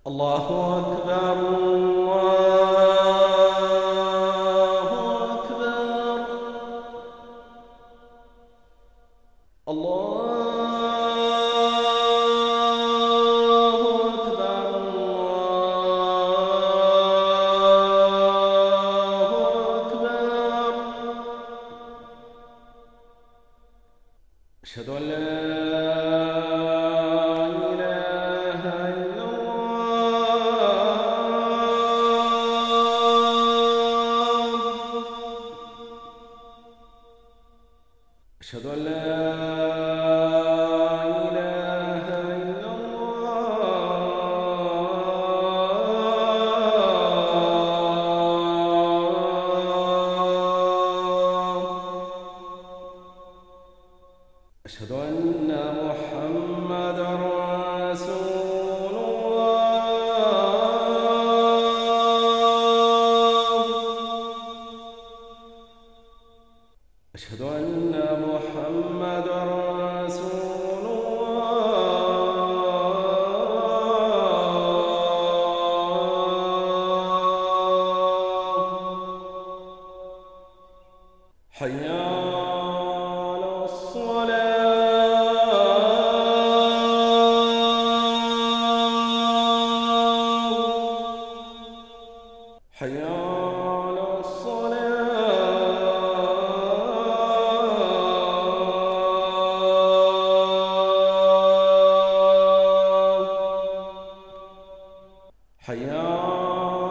الله أكبر الله أكبر الله أكبر الله أكبر. أشهد أن لا إله إلا الله. أشهد أن لا إله إلا الله. أشهد أن محمدا رسول الله. أشهد أن محمدا رسول الله. حي على الصلاة. حي على الصلاة. حي